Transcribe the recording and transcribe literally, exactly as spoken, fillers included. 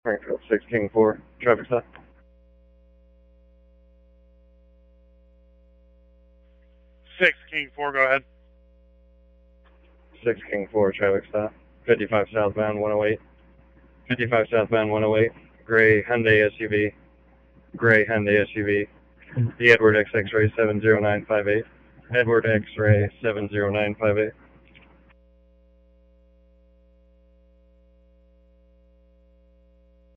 Springfield six King four, traffic stop. six King four, go ahead. six King four, traffic stop. fifty-five southbound one oh eight. fifty-five southbound one oh eight. Gray Hyundai S U V. Gray Hyundai S U V. The Edward X X-ray seven zero nine five eight. Edward X-ray seven zero nine five eight.